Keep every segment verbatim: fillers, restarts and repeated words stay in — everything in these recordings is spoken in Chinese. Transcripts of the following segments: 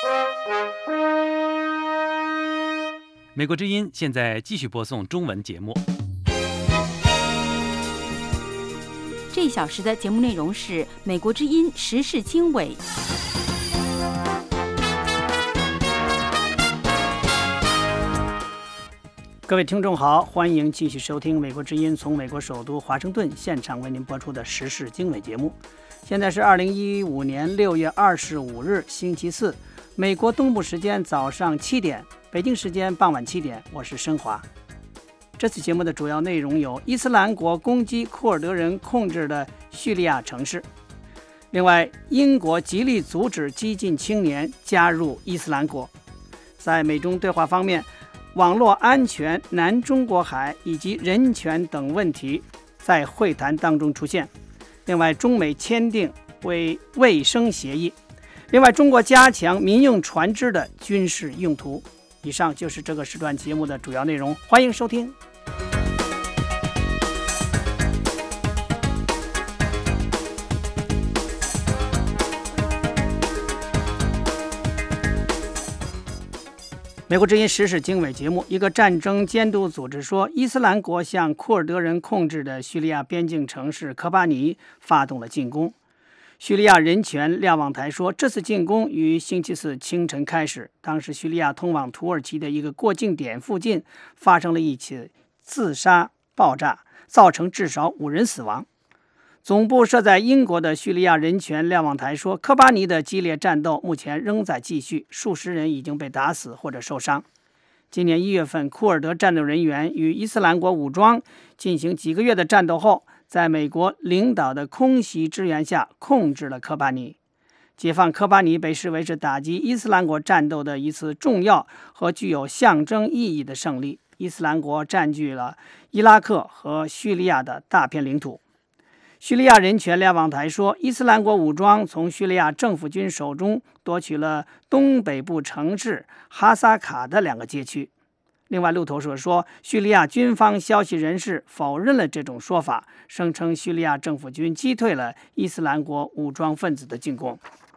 美国之音现在继续播送中文节目。 这一小时的节目内容是美国之音时事经纬。 各位听众好，欢迎继续收听美国之音从美国首都华盛顿现场为您播出的时事经纬节目。现在是二零一五年六月二十五日星期四，美国东部时间早上七点，北京时间傍晚七点，我是申华。这次节目的主要内容有：伊斯兰国攻击库尔德人控制的叙利亚城市；另外，英国极力阻止激进青年加入伊斯兰国。在美中对话方面，网络安全、南中国海以及人权等问题在会谈当中出现。另外，中美签订为卫生协议。另外，中国加强民用船只的军事用途。以上就是这个时段节目的主要内容，欢迎收听。美国之音时事经纬节目，一个战争监督组织说，伊斯兰国向库尔德人控制的叙利亚边境城市科巴尼发动了进攻。叙利亚人权瞭望台说，这次进攻于星期四清晨开始，当时叙利亚通往土耳其的一个过境点附近发生了一起自杀爆炸，造成至少五人死亡。总部设在英国的叙利亚人权瞭望台说，科巴尼的激烈战斗目前仍在继续，数十人已经被打死或者受伤。今年一月份，库尔德战斗人员与伊斯兰国武装进行几个月的战斗后，在美国领导的空袭支援下控制了科巴尼。解放科巴尼被视为是打击伊斯兰国战斗的一次重要和具有象征意义的胜利。伊斯兰国占据了伊拉克和叙利亚的大片领土。叙利亚人权瞭望台说，伊斯兰国武装从叙利亚政府军手中夺取了东北部城市哈萨卡的两个街区。另外，路透社说，叙利亚军方消息人士否认了这种说法，声称叙利亚政府军击退了伊斯兰国武装分子的进攻。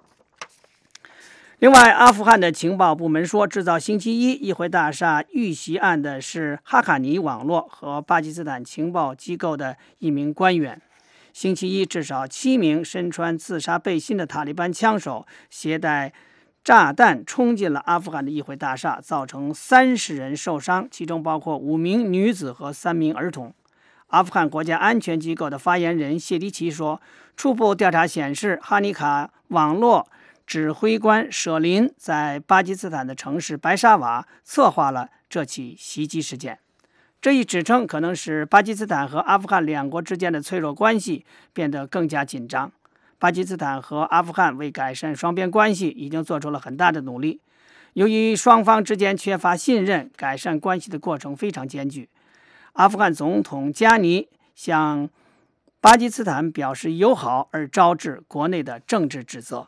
另外，阿富汗的情报部门说，制造星期一议会大厦遇袭案的是哈卡尼网络和巴基斯坦情报机构的一名官员。星期一，至少七名身穿自杀背心的塔利班枪手携带炸弹冲进了阿富汗的议会大厦，造成三十人受伤，其中包括五名女子和三名儿童。阿富汗国家安全机构的发言人谢迪奇说，初步调查显示，哈尼卡网络指挥官舍林在巴基斯坦的城市白沙瓦策划了这起袭击事件。这一指称可能使巴基斯坦和阿富汗两国之间的脆弱关系变得更加紧张。巴基斯坦和阿富汗为改善双边关系已经做出了很大的努力。由于双方之间缺乏信任，改善关系的过程非常艰巨。阿富汗总统加尼向巴基斯坦表示友好，而招致国内的政治指责。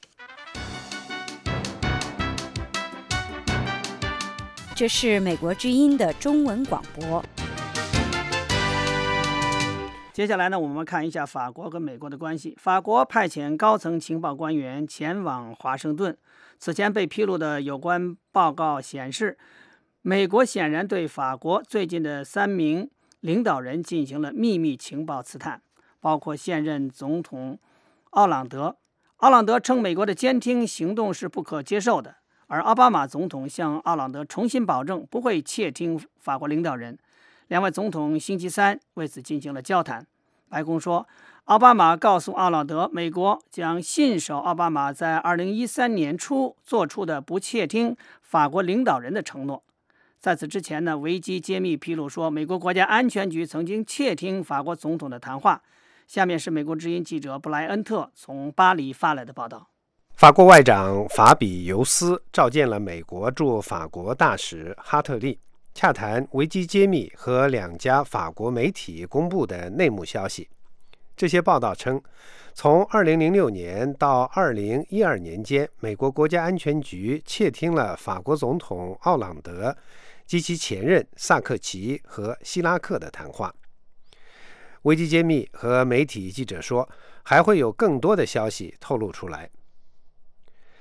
这是美国之音的中文广播。 接下来呢，我们看一下法国跟美国的关系。法国派遣高层情报官员前往华盛顿。此前被披露的有关报告显示，美国显然对法国最近的三名领导人进行了秘密情报刺探，包括现任总统奥朗德。奥朗德称美国的监听行动是不可接受的。而奥巴马总统向奥朗德重新保证不会窃听法国领导人。两位总统星期三为此进行了交谈。白宫说，奥巴马告诉奥朗德，美国将信守奥巴马在二零一三年初做出的不窃听法国领导人的承诺。在此之前呢，维基揭秘披露说，美国国家安全局曾经窃听法国总统的谈话。下面是美国之音记者布莱恩特从巴黎发来的报道。 法国外长法比尤斯召见了美国驻法国大使哈特利，洽谈维基揭秘和两家法国媒体公布的内幕消息。这些报道称，从二零零六年到二零一二年间，美国国家安全局窃听了法国总统奥朗德及其前任萨克齐和希拉克的谈话。维基揭秘和媒体记者说，还会有更多的消息透露出来。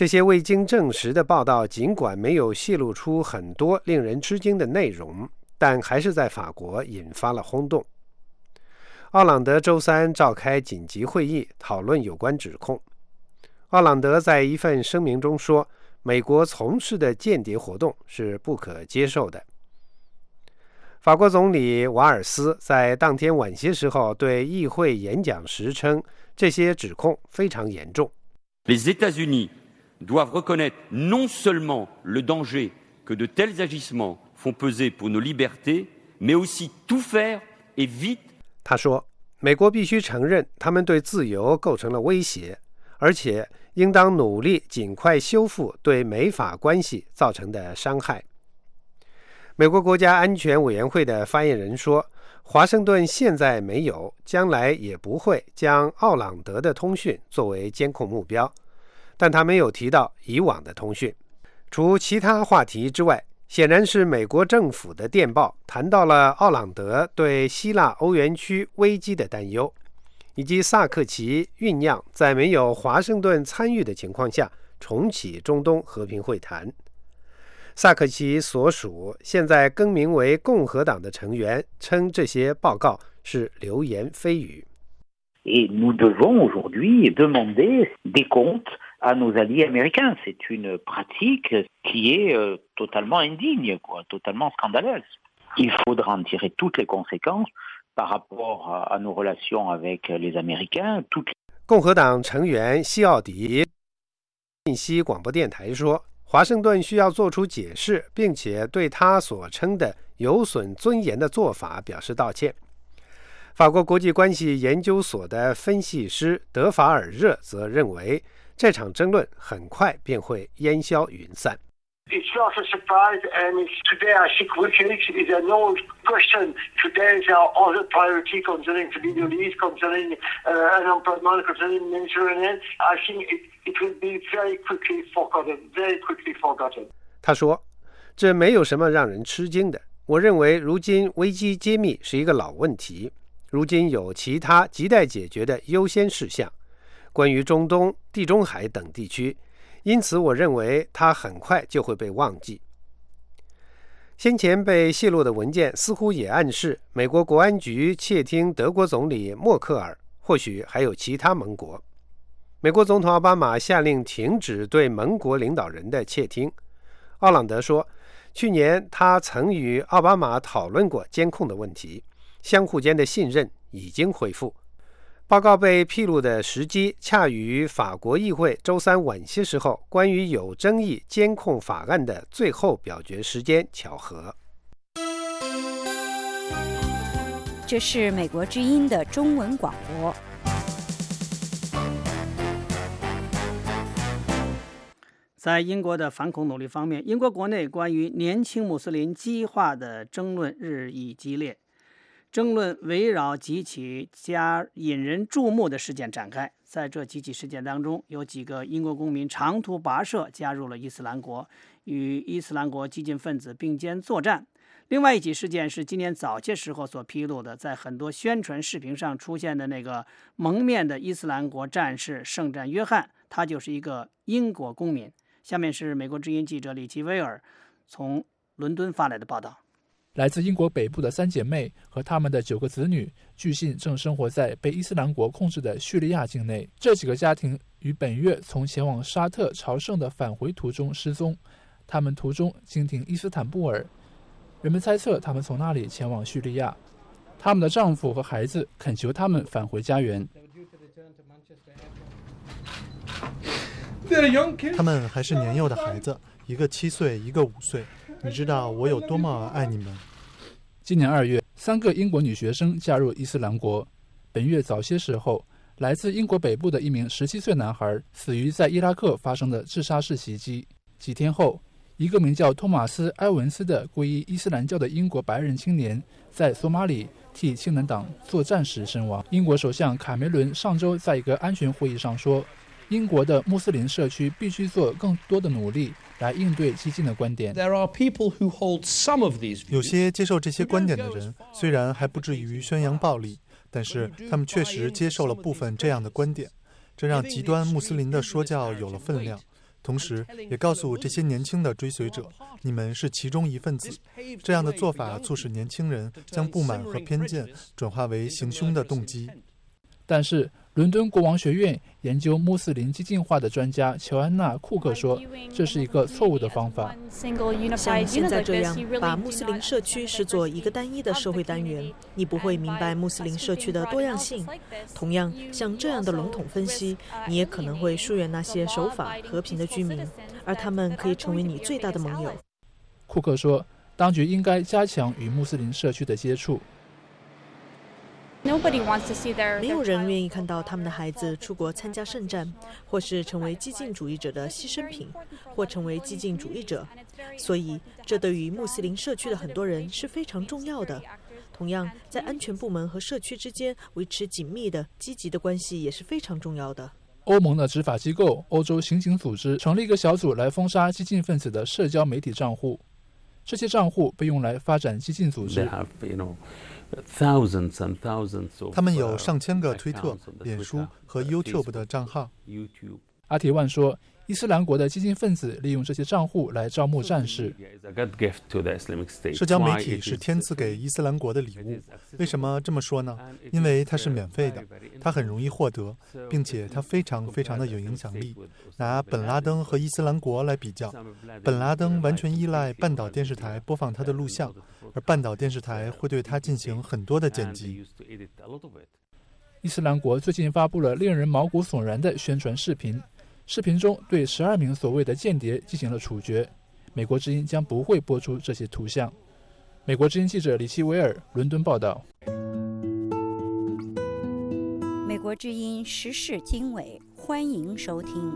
这些未经证实的报道尽管没有泄露出很多令人吃惊的内容，但还是在法国引发了轰动。奥朗德周三召开紧急会议，讨论有关指控。奥朗德在一份声明中说，美国从事的间谍活动是不可接受的。法国总理瓦尔斯在当天晚些时候对议会演讲时称，这些指控非常严重。 Les États-Unis doivent reconnaître non seulement le danger que de tels agissements font peser pour nos libertés, mais aussi tout faire et vite。 他说，美国必须承认他们对自由构成了威胁，而且应当努力尽快修复对美法关系造成的伤害。美国国家安全委员会的发言人说，华盛顿现在没有，将来也不会将奥朗德的通讯作为监控目标，但他没有提到以往的通讯。除其他话题之外，显然是美国政府的电报谈到了奥朗德对希腊欧元区危机的担忧，以及萨克齐酝酿在没有华盛顿参与的情况下重启中东和平会谈。萨克齐所属现在更名为共和党的成员称这些报告是流言蜚语。 Et nous devons aujourd'hui demander des comptes à nos alliés américains. C'est une pratique qui est euh, totalement indigne, quoi, totalement scandaleuse. Il faudra en tirer toutes les conséquences par rapport à, à nos relations avec les Américains. Toutes... 共和党成员西奥迪信息广播电台说，华盛顿需要做出解释，并且对他所称的有损尊严的做法表示道歉。法国国际关系研究所的分析师德法尔热则认为，这场争论很快便会烟消云散。 It's not a surprise, and it's today I think WikiLeaks is a no question. Today there are other priorities concerning the Middle East, concerning uh, unemployment, concerning the Mediterranean. I think it, it will be very quickly forgotten, very quickly forgotten. 他说，这没有什么让人吃惊的。我认为如今危机揭秘是一个老问题，如今有其他亟待解决的优先事项，关于中东、地中海等地区。因此我认为它很快就会被忘记。先前被泄露的文件似乎也暗示美国国安局窃听德国总理默克尔，或许还有其他盟国。美国总统奥巴马下令停止对盟国领导人的窃听。奥朗德说，去年他曾与奥巴马讨论过监控的问题，相互间的信任已经恢复。报告被披露的时机恰与法国议会周三晚些时候关于有争议监控法案的最后表决时间巧合。 这是美国之音的中文广播。 在英国的反恐努力方面，英国国内关于年轻穆斯林激化的争论日益激烈。争论围绕几起加引人注目的事件展开。在这几起事件当中，有几个英国公民长途跋涉加入了伊斯兰国，与伊斯兰国激进分子并肩作战。另外一起事件是今年早些时候所披露的，在很多宣传视频上出现的那个蒙面的伊斯兰国战士圣战约翰，他就是一个英国公民。下面是美国之音记者李奇威尔从伦敦发来的报道。 来自英国北部的三姐妹和他们的九个子女，据信正生活在被伊斯兰国控制的叙利亚境内。这几个家庭于本月从前往沙特朝圣的返回途中失踪，他们途中经停伊斯坦布尔，人们猜测他们从那里前往叙利亚。他们的丈夫和孩子恳求他们返回家园。 他们还是年幼的孩子，一个七岁，一个五岁。你知道我有多么爱你们。 今年二月，三个英国女学生加入伊斯兰国。本月早些时候，来自英国北部的一名十七岁男孩死于在伊拉克发生的自杀式袭击。几天后，一个名叫托马斯·埃文斯的皈依伊斯兰教的英国白人青年在索马里替青年党作战时身亡。英国首相卡梅伦上周在一个安全会议上说，英国的穆斯林社区必须做更多的努力来应对激进的观点。 有些接受这些观点的人，虽然还不至于宣扬暴力，但是他们确实接受了部分这样的观点，这让极端穆斯林的说教有了分量。 同时也告诉这些年轻的追随者，你们是其中一份子。这样的做法促使年轻人将不满和偏见转化为行凶的动机。 但是伦敦国王学院研究穆斯林激进化的专家乔安娜·库克说，这是一个错误的方法。 像现在这样把穆斯林社区视作一个单一的社会单元，你不会明白穆斯林社区的多样性。同样，像这样的笼统分析，你也可能会疏远那些守法和平的居民，而他们可以成为你最大的盟友。 库克说，当局应该加强与穆斯林社区的接触。 没有人愿意看到他们的孩子出国参加圣战，或是成为激进主义者的牺牲品，或成为激进主义者。所以，这对于穆斯林社区的很多人是非常重要的。同样，在安全部门和社区之间维持紧密的、积极的关系也是非常重要的。 欧盟的执法机构欧洲刑警组织成立一个小组来封杀激进分子的社交媒体账户，这些账户被用来发展激进组织。 他们有上千个推特、脸书和 YouTube 的账号。 阿提万说，伊斯兰国的激进分子利用这些账户来招募战士。 社交媒体是天赐给伊斯兰国的礼物。为什么这么说呢？因为它是免费的，它很容易获得，并且它非常非常的有影响力。拿本拉登和伊斯兰国来比较，本拉登完全依赖半岛电视台播放他的录像，而半岛电视台会对他进行很多的剪辑。 伊斯兰国最近发布了令人毛骨悚然的宣传视频，视频中对十二名所谓的间谍进行了处决。美国之音将不会播出这些图像。美国之音记者李希维尔伦敦报道。 美国之音时事经纬，欢迎收听。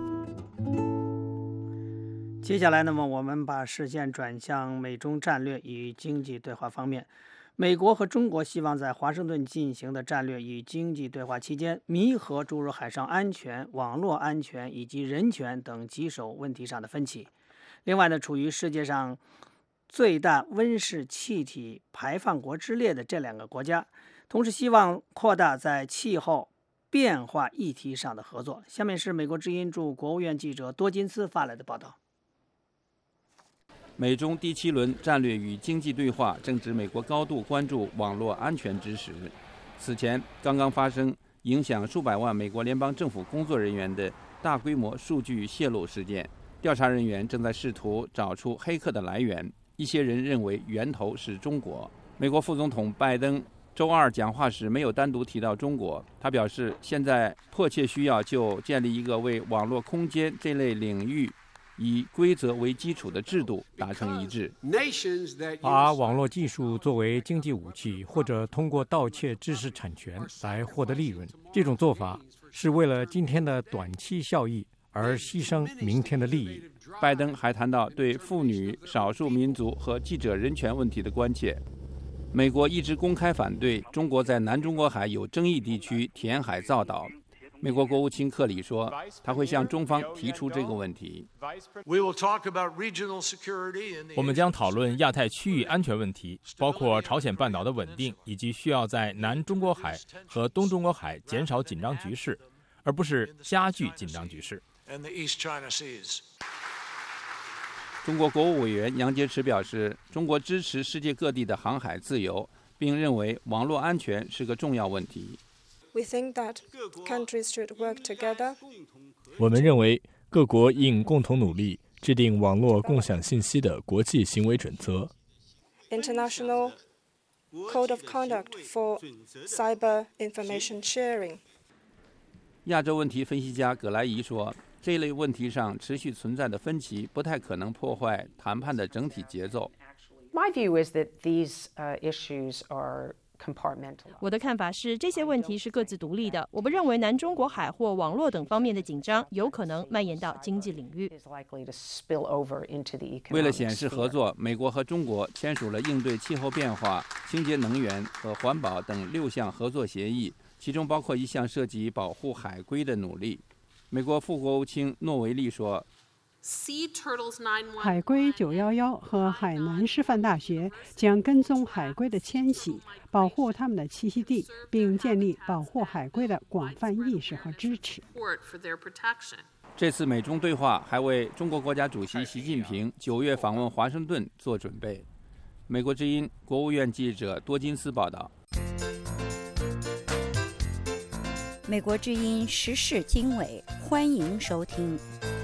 接下来，那么我们把视线转向美中战略与经济对话方面。美国和中国希望在华盛顿进行的战略与经济对话期间，弥合诸如海上安全、网络安全以及人权等棘手问题上的分歧。另外呢，处于世界上最大温室气体排放国之列的这两个国家，同时希望扩大在气候变化议题上的合作。下面是美国之音驻国务院记者多金斯发来的报道。 美中第七轮战略与经济对话正值美国高度关注网络安全之时。此前刚刚发生影响数百万美国联邦政府工作人员的大规模数据泄露事件，调查人员正在试图找出黑客的来源。一些人认为源头是中国。美国副总统拜登周二讲话时没有单独提到中国，他表示现在迫切需要就建立一个为网络空间这类领域以规则为基础的制度达成一致。 把网络技术作为经济武器，或者通过盗窃知识产权来获得利润，这种做法是为了今天的短期效益而牺牲明天的利益。 拜登还谈到对妇女、少数民族和记者人权问题的关切。美国一直公开反对中国在南中国海有争议地区填海造岛。美国国务卿克里说，他会向中方提出这个问题。 我们将讨论亚太区域安全问题，包括朝鲜半岛的稳定，以及需要在南中国海和东中国海减少紧张局势，而不是加剧紧张局势。 中国国务委员杨洁篪表示，中国支持世界各地的航海自由，并认为网络安全是个重要问题。 We think that countries should work together. 我们认为各国应共同努力，制定网络共享信息的国际行为准则。 International Code of Conduct for Cyber Information Sharing. 亚洲问题分析家葛莱仪说，这类问题上持续存在的分歧不太可能破坏谈判的整体节奏。 My view is that these uh, issues are compartmentalized. 我的看法是，这些问题是各自独立的。我不认为南中国海或网络等方面的紧张有可能蔓延到经济领域。 为了显示合作，美国和中国签署了应对气候变化、清洁能源和环保等六项合作协议，其中包括一项涉及保护海龟的努力。美国副国务卿诺维利说， 海龟九一一和海南师范大学将跟踪海龟的迁徙，保护它们的栖息地，并建立保护海龟的广泛意识和支持。 这次美中对话还为中国国家主席习近平九月访问华盛顿做准备。美国之音国务院记者多金斯报道。 美国之音时事经纬，欢迎收听。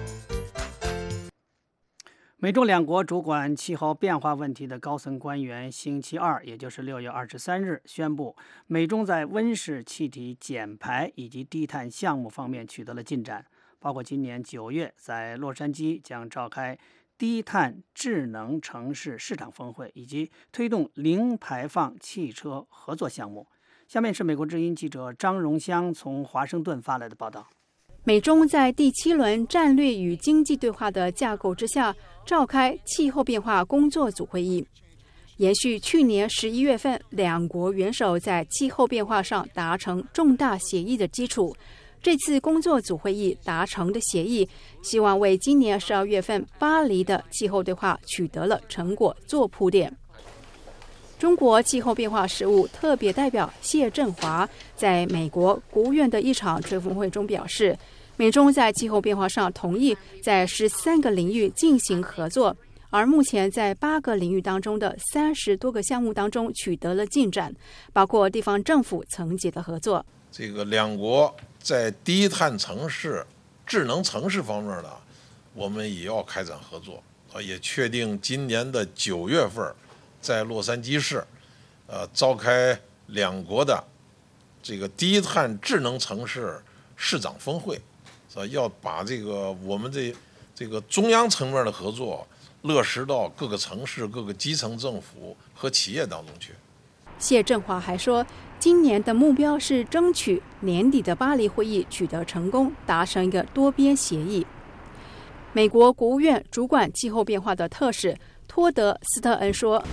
美中两国主管气候变化问题的高层官员星期二，也就是六月二十三日宣布，美中在温室气体减排以及低碳项目方面取得了进展，包括今年九月在洛杉矶将召开低碳智能城市市场峰会，以及推动零排放汽车合作项目。下面是美国之音记者张荣香从华盛顿发来的报道。 美中在第七轮战略与经济对话的架构之下召开气候变化工作组会议，延续去年十一月份两国元首在气候变化上达成重大协议的基础。这次工作组会议达成的协议，希望为今年十二月份巴黎的气候对话取得了成果做铺垫。中国气候变化事务特别代表谢振华在美国国务院的一场吹风会中表示，美中在气候变化上同意在十三个领域进行合作，而目前在八个领域当中的三十多个项目当中取得了进展，包括地方政府层级的合作。 这个两国在低碳城市、智能城市方面呢，我们也要开展合作啊，也确定今年的九月份在洛杉矶市，呃，召开两国的这个低碳智能城市市长峰会，是吧？要把这个我们这这个中央层面的合作落实到各个城市、各个基层政府和企业当中去。 谢振华还说，今年的目标是争取年底的巴黎会议取得成功，达成一个多边协议。美国国务院主管气候变化的特使托德斯特恩说，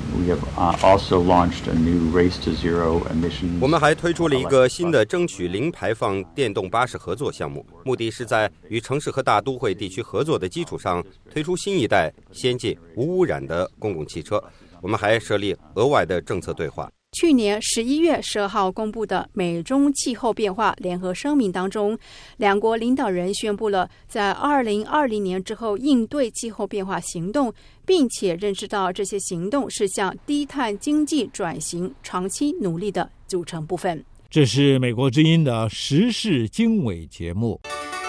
我们还推出了一个新的争取零排放电动巴士合作项目，目的是在与城市和大都会地区合作的基础上，推出新一代先进无污染的公共汽车。我们还设立额外的政策对话。 去年十一月十二号公布的美中气候变化联合声明当中，两国领导人宣布了在二零二零年之后应对气候变化行动，并且认识到这些行动是向低碳经济转型长期努力的组成部分。 这是美国之音的时事经纬节目。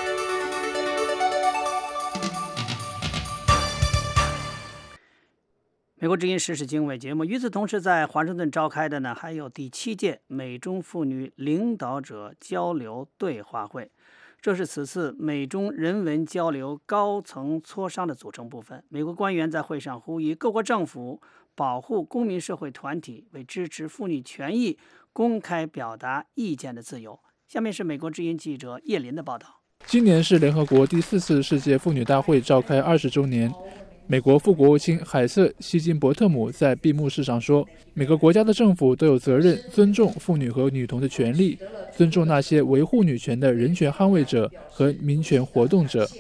美国之音时事经纬节目，与此同时，在华盛顿召开的呢，还有第七届美中妇女领导者交流对话会，这是此次美中人文交流高层磋商的组成部分。美国官员在会上呼吁各国政府保护公民社会团体为支持妇女权益公开表达意见的自由。下面是美国之音记者叶林的报道。 今年是联合国第四次世界妇女大会召开二十周年。美国副国务卿海瑟希金伯特姆在闭幕式上说，每个国家的政府都有责任尊重妇女和女童的权利，尊重那些维护女权的人权捍卫者和民权活动者。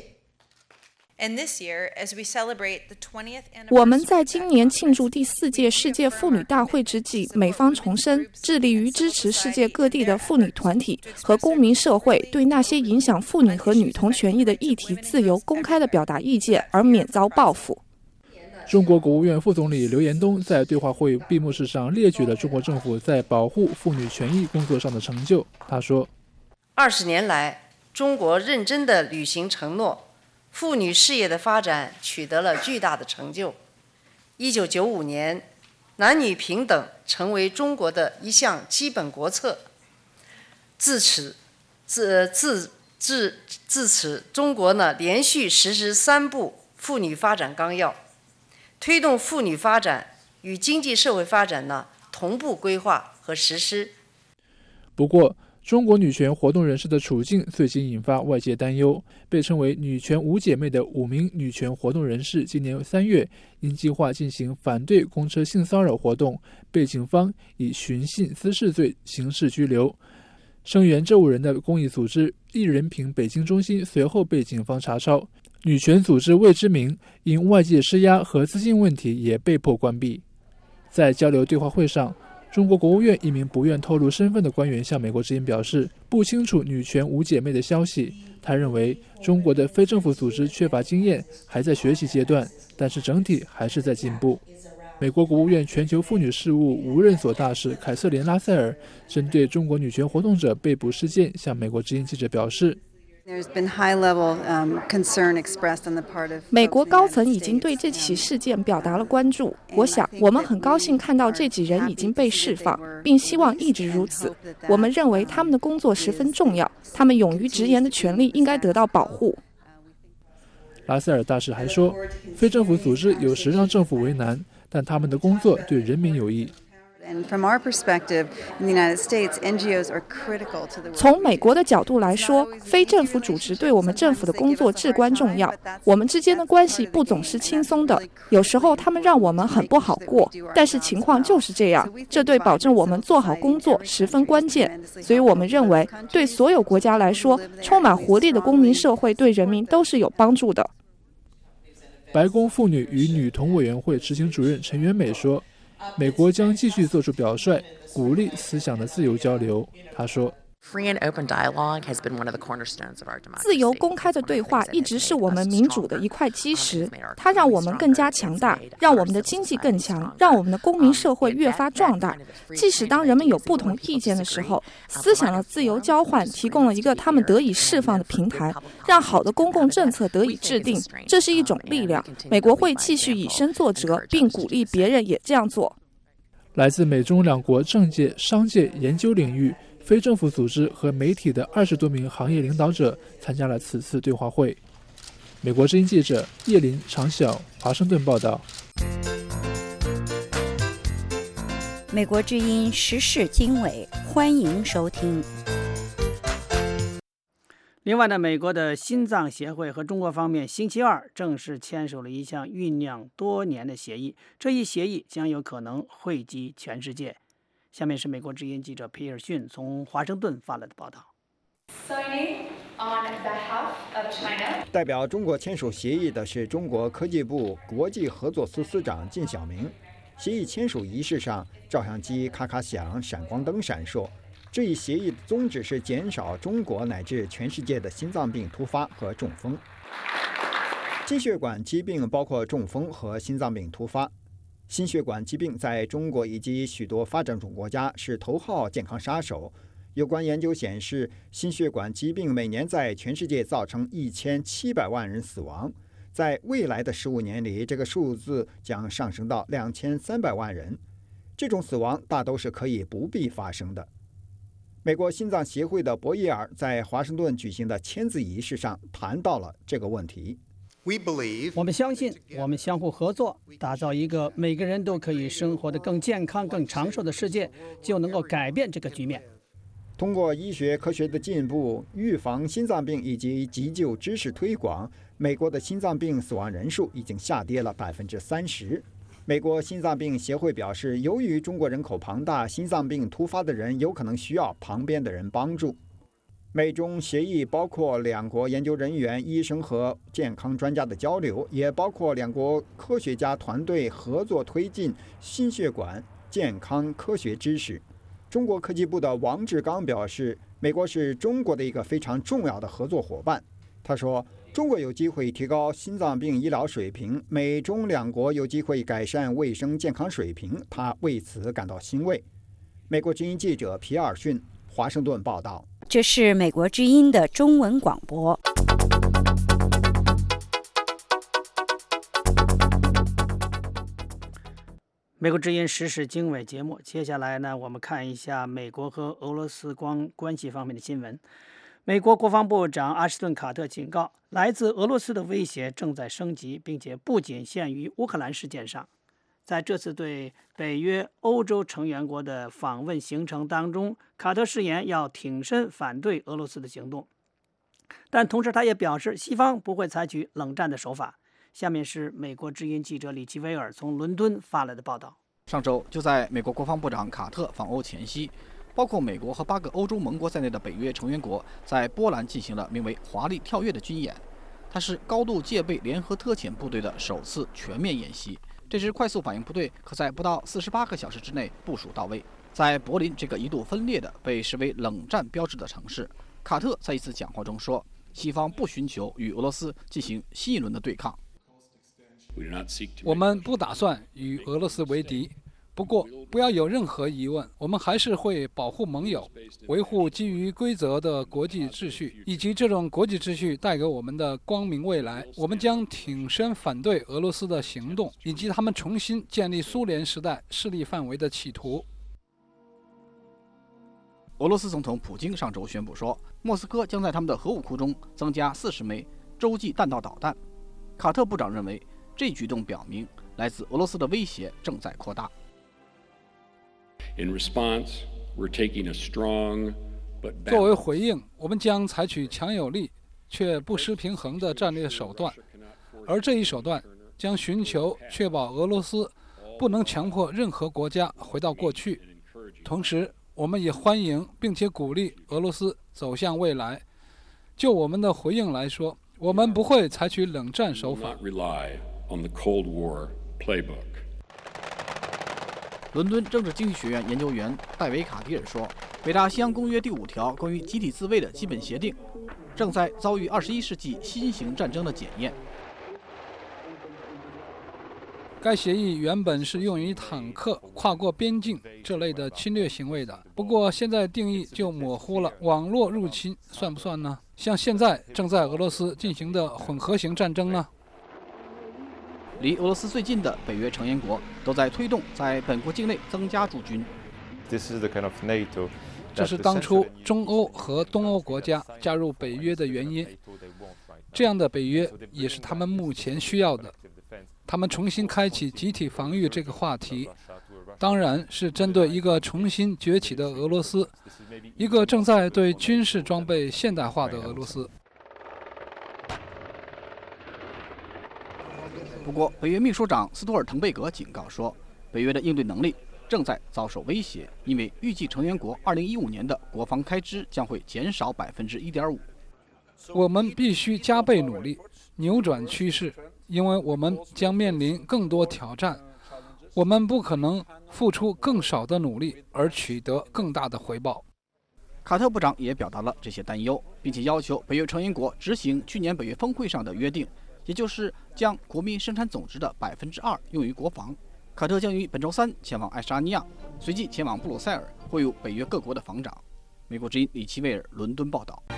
我们在今年庆祝第四届世界妇女大会之际，美方重申致力于支持世界各地的妇女团体和公民社会对那些影响妇女和女童权益的议题自由公开地表达意见，而免遭报复。 中国国务院副总理刘延东在对话会闭幕式上列举了中国政府在保护妇女权益工作上的成就。他说， 二十年来，中国认真地履行承诺，妇女事业的发展取得了巨大的成就。一九九五年，男女平等成为中国的一项基本国策。自此，自自自自此，中国呢连续实施三部妇女发展纲要，推动妇女发展与经济社会发展呢同步规划和实施。 不过，中国女权活动人士的处境最近引发外界担忧。被称为女权五姐妹的五名女权活动人士，今年三月因计划进行反对公车性骚扰活动，被警方以寻衅滋事罪刑事拘留。声援这五人的公益组织一人平北京中心随后被警方查抄。女权组织未知名因外界施压和资金问题也被迫关闭。在交流对话会上， 中国国务院一名不愿透露身份的官员向美国之音表示，不清楚女权五姐妹的消息。他认为中国的非政府组织缺乏经验，还在学习阶段，但是整体还是在进步。美国国务院全球妇女事务无任所大使凯瑟琳·拉塞尔针对中国女权活动者被捕事件向美国之音记者表示， 美国高层已经对这起事件表达了关注。我想，我们很高兴看到这几人已经被释放，并希望一直如此。我们认为他们的工作十分重要，他们勇于直言的权利应该得到保护。 拉塞尔大使还说，非政府组织有时让政府为难，但他们的工作对人民有益。 从美国的角度来说，非政府组织对我们政府的工作至关重要。我们之间的关系不总是轻松的，有时候他们让我们很不好过，但是情况就是这样，这对保证我们做好工作十分关键。所以我们认为，对所有国家来说，充满活力的公民社会对人民都是有帮助的。 白宫妇女与女童委员会执行主任陈元美说，美国将继续做出表率，鼓励思想的自由交流。他说， 自由公开的对话一直是我们民主的一块基石，它让我们更加强大，让我们的经济更强，让我们的公民社会越发壮大。即使当人们有不同意见的时候，思想的自由交换提供了一个他们得以释放的平台，让好的公共政策得以制定，这是一种力量。美国会继续以身作则，并鼓励别人也这样做。 来自美中两国政界、商界、研究领域、非政府组织和媒体的二十多名行业领导者参加了此次对话会。美国之音记者叶林、常晓，华盛顿报道。 美国之音时事经纬，欢迎收听。 另外呢，美国的心脏协会和中国方面星期二正式签署了一项酝酿多年的协议，这一协议将有可能惠及全世界。下面是美国之音记者皮尔逊从华盛顿发来的报道。 代表中国签署协议的是中国科技部国际合作司司长靳晓明。协议签署仪式上，照相机咔咔响，闪光灯闪烁。这一协议的宗旨是减少中国乃至全世界的心脏病突发和中风。心血管疾病包括中风和心脏病突发。心血管疾病在中国以及许多发展中国家是头号健康杀手。有关研究显示，心血管疾病每年在全世界造成一千七百万人死亡。在未来的十五年里，这个数字将上升到两千三百万人。这种死亡大都是可以不必发生的。美国心脏协会的博伊尔在华盛顿举行的签字仪式上谈到了这个问题。 我们相信，我们相互合作，打造一个每个人都可以生活得更健康、更长寿的世界，就能够改变这个局面。 通过医学科学的进步，预防心脏病以及急救知识推广，美国的心脏病死亡人数已经下跌了百分之三十。美国心脏病协会表示，由于中国人口庞大，心脏病突发的人有可能需要旁边的人帮助。美中协议包括两国研究人员、医生和健康专家的交流，也包括两国科学家团队合作推进心血管健康科学知识。中国科技部的王志刚表示，美国是中国的一个非常重要的合作伙伴。他说，中国有机会提高心脏病医疗水平，美中两国有机会改善卫生健康水平，他为此感到欣慰。美国之音记者皮尔逊，华盛顿报道。 这是美国之音的中文广播。 美国之音时事经纬节目，接下来呢，我们看一下美国和俄罗斯关关系方面的新闻。美国国防部长阿什顿·卡特警告，来自俄罗斯的威胁正在升级，并且不仅限于乌克兰事件上。在这次对北约欧洲成员国的访问行程当中，卡特誓言要挺身反对俄罗斯的行动，但同时他也表示，西方不会采取冷战的手法。下面是美国之音记者李奇威尔从伦敦发来的报道。 上周，就在美国国防部长卡特访欧前夕，包括美国和八个欧洲盟国在内的北约成员国在波兰进行了名为“华丽跳跃”的军演。它是高度戒备联合特遣部队的首次全面演习。这支快速反应部队可在不到四十八个小时之内部署到位。 在柏林这个一度分裂的、被视为冷战标志的城市，卡特在一次讲话中说：“西方不寻求与俄罗斯进行新一轮的对抗。 我们不打算与俄罗斯为敌。不过，不要有任何疑问，我们还是会保护盟友，维护基于规则的国际秩序，以及这种国际秩序带给我们的光明未来。我们将挺身反对俄罗斯的行动，以及他们重新建立苏联时代势力范围的企图。” 俄罗斯总统普京上周宣布说，莫斯科将在他们的核武库中增加四十枚洲际弹道导弹。卡特部长认为，这一举动表明来自俄罗斯的威胁正在扩大。 作为回应，我们将采取强有力却不失平衡的战略手段，而这一手段将寻求确保俄罗斯不能强迫任何国家回到过去。同时，我们也欢迎并且鼓励俄罗斯走向未来。就我们的回应来说，我们不会采取冷战手法。 伦敦政治经济学院研究员戴维·卡迪尔说，北大西洋公约第五条关于集体自卫的基本协定正在遭遇二十一世纪新型战争的检验。 该协议原本是用于坦克跨过边境这类的侵略行为的，不过现在定义就模糊了。网络入侵算不算呢？像现在正在俄罗斯进行的混合型战争呢？ 离俄罗斯最近的北约成员国都在推动在本国境内增加驻军。 这是当初中欧和东欧国家加入北约的原因。这样的北约也是他们目前需要的。他们重新开启集体防御这个话题，当然是针对一个重新崛起的俄罗斯，一个正在对军事装备现代化的俄罗斯。 不过，北约秘书长斯托尔滕贝格警告说，北约的应对能力正在遭受威胁，因为预计成员国二零一五年的国防开支将会减少百分之一点五。 我们必须加倍努力，扭转趋势。因为我们将面临更多挑战，我们不可能付出更少的努力而取得更大的回报。 卡特部长也表达了这些担忧，并且要求北约成员国执行去年北约峰会上的约定，也就是将国民生产总值的百分之二用于国防。卡特将于本周三前往爱沙尼亚，随即前往布鲁塞尔会晤北约各国的防长。美国之音李奇威尔伦敦报道。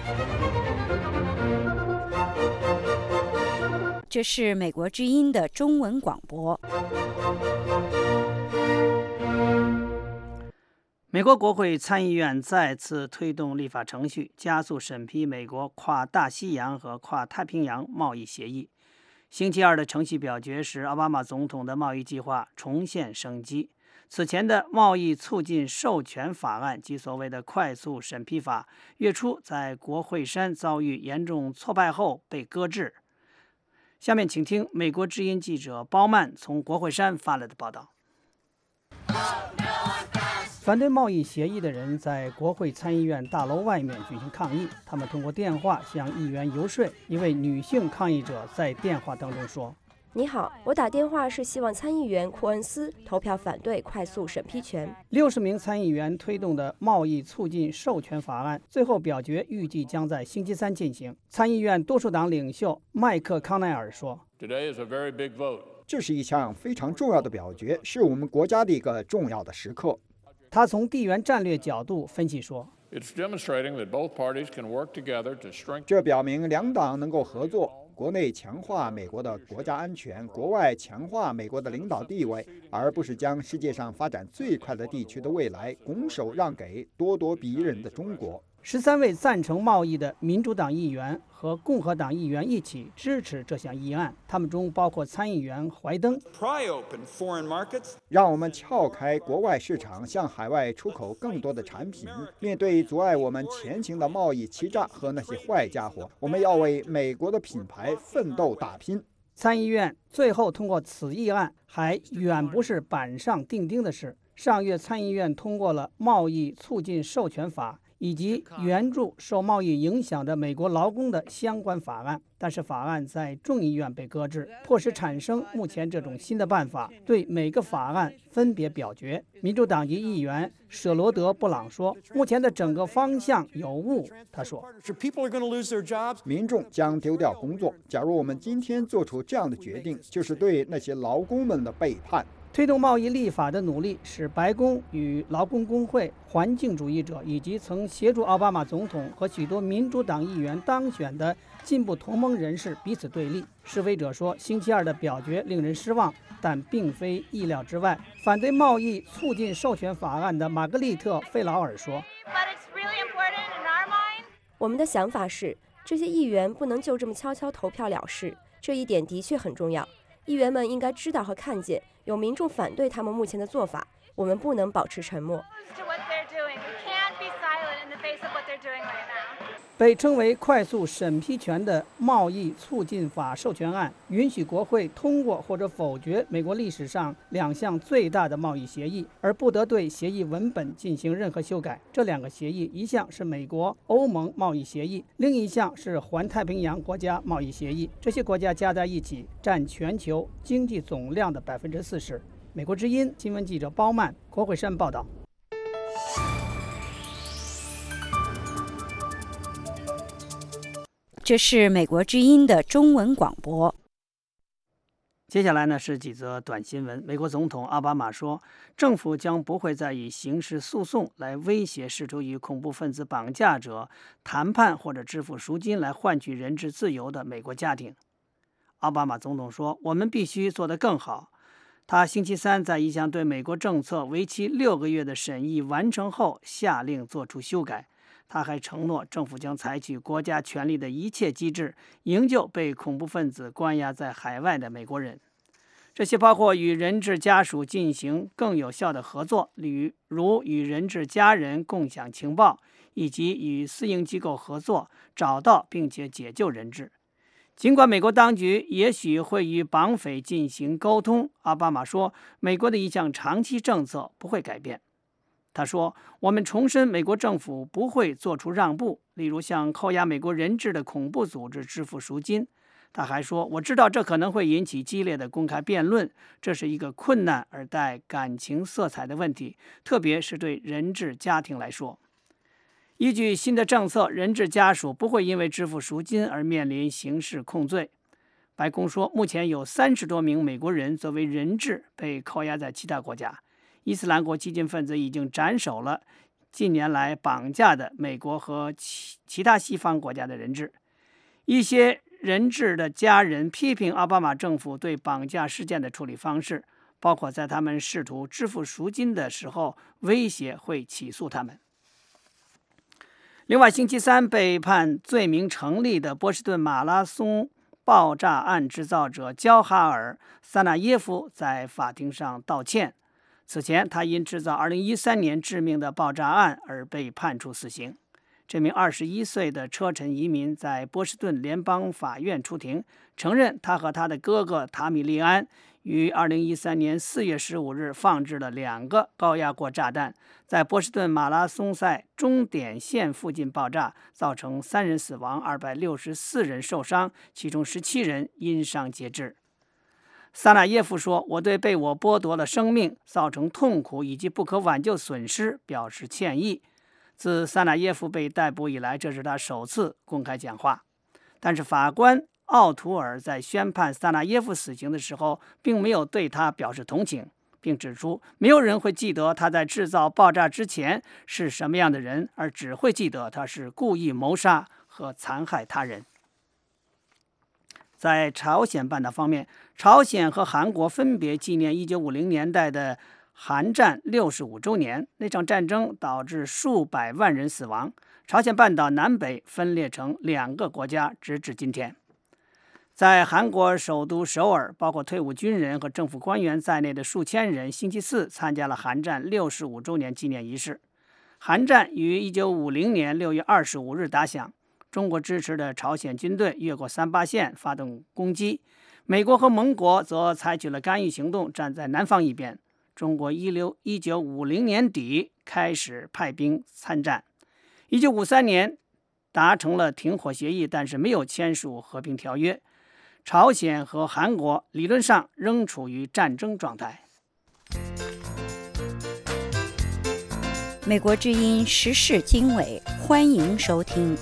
这是美国之音的中文广播。 美国国会参议院再次推动立法程序，加速审批美国跨大西洋和跨太平洋贸易协议。星期二的程序表决时，奥巴马总统的贸易计划重现生机。此前的贸易促进授权法案及所谓的快速审批法，月初在国会山遭遇严重挫败后被搁置。下面请听美国之音记者包曼从国会山发来的报道。反对贸易协议的人在国会参议院大楼外面举行抗议，他们通过电话向议员游说。一位女性抗议者在电话当中说：“ 你好，我打电话是希望参议员库恩斯投票反对快速审批权。” 六十名参议员推动的贸易促进授权法案最后表决预计将在星期三进行。参议院多数党领袖麦克康奈尔说：“ 这是一项非常重要的表决，是我们国家的一个重要的时刻。” 他从地缘战略角度分析说：“ 这表明两党能够合作。”国内强化美国的国家安全，国外强化美国的领导地位，而不是将世界上发展最快的地区的未来拱手让给咄咄逼人的中国。 十三位赞成贸易的民主党议员和共和党议员一起支持这项议案，他们中包括参议员怀登。 让我们撬开国外市场，向海外出口更多的产品。面对阻碍我们前行的贸易欺诈和那些坏家伙，我们要为美国的品牌奋斗打拼。 参议院最后通过此议案还远不是板上钉钉的事。上月参议院通过了贸易促进授权法以及援助受贸易影响的美国劳工的相关法案。 但是法案在众议院被搁置，迫使产生目前这种新的办法，对每个法案分别表决。民主党籍议员舍罗德·布朗说，目前的整个方向有误。他说， 民众将丢掉工作。假如我们今天做出这样的决定，就是对那些劳工们的背叛。 推动贸易立法的努力使白宫与劳工工会、环境主义者以及曾协助奥巴马总统和许多民主党议员当选的进步同盟人士彼此对立。示威者说，星期二的表决令人失望，但并非意料之外。反对贸易促进授权法案的玛格丽特·费劳尔说， 我们的想法是，这些议员不能就这么悄悄投票了事，这一点的确很重要。议员们应该知道和看见有民众反对他们目前的做法，我们不能保持沉默。 被称为快速审批权的贸易促进法授权案，允许国会通过或者否决美国历史上两项最大的贸易协议，而不得对协议文本进行任何修改。这两个协议，一项是美国欧盟贸易协议，另一项是环太平洋国家贸易协议。这些国家加在一起占全球经济总量的百分之四十。美国之音新闻记者包曼，国会山报道。 这是美国之音的中文广播。 接下来呢是几则短新闻。美国总统奥巴马说，政府将不会再以刑事诉讼来威胁试图与恐怖分子绑架者谈判或者支付赎金来换取人质自由的美国家庭。奥巴马总统说，我们必须做得更好。他星期三在一项对美国政策为期六个月的审议完成后，下令做出修改。他还承诺，政府将采取国家权力的一切机制，营救被恐怖分子关押在海外的美国人。这些包括与人质家属进行更有效的合作，例如与人质家人共享情报，以及与私营机构合作，找到并且解救人质。尽管美国当局也许会与绑匪进行沟通，奥巴马说，美国的一项长期政策不会改变。他说，我们重申美国政府不会做出让步，例如向扣押美国人质的恐怖组织支付赎金。他还说，我知道这可能会引起激烈的公开辩论，这是一个困难而带感情色彩的问题，特别是对人质家庭来说。依据新的政策，人质家属不会因为支付赎金而面临刑事控罪。白宫说，目前有三十多名美国人作为人质被扣押在其他国家。伊斯兰国激进分子已经斩首了近年来绑架的美国和其其他西方国家的人质。一些人质的家人批评奥巴马政府对绑架事件的处理方式，包括在他们试图支付赎金的时候威胁会起诉他们。另外，星期三被判罪名成立的波士顿马拉松爆炸案制造者焦哈尔·萨纳耶夫在法庭上道歉。此前，他因制造二零一三年致命的爆炸案而被判处死刑。这名二十一岁的车臣移民在波士顿联邦法院出庭，承认他和他的哥哥塔米利安于二零一三年四月十五日放置了两个高压锅炸弹，在波士顿马拉松赛终点线附近爆炸，造成三人死亡，二百六十四人受伤，其中十七人因伤截肢。萨纳耶夫说，我对被我剥夺了生命、造成痛苦以及不可挽救损失表示歉意。自萨纳耶夫被逮捕以来，这是他首次公开讲话。但是法官奥图尔在宣判萨纳耶夫死刑的时候，并没有对他表示同情，并指出没有人会记得他在制造爆炸之前是什么样的人，而只会记得他是故意谋杀和残害他人。在朝鲜半岛方面，朝鲜和韩国分别纪念一九五零年代的韩战六十五周年。那场战争导致数百万人死亡，朝鲜半岛南北分裂成两个国家，直至今天。在韩国首都首尔，包括退伍军人和政府官员在内的数千人星期四参加了韩战六十五周年纪念仪式。韩战于一九五零年六月二十五日打响，中国支持的朝鲜军队越过三八线发动攻击，美国和盟国则采取了干预行动，站在南方一边。中国一九五零年底开始派兵参战。一九五三年达成了停火协议，但是没有签署和平条约。朝鲜和韩国理论上仍处于战争状态。 美国之音时事经纬，欢迎收听。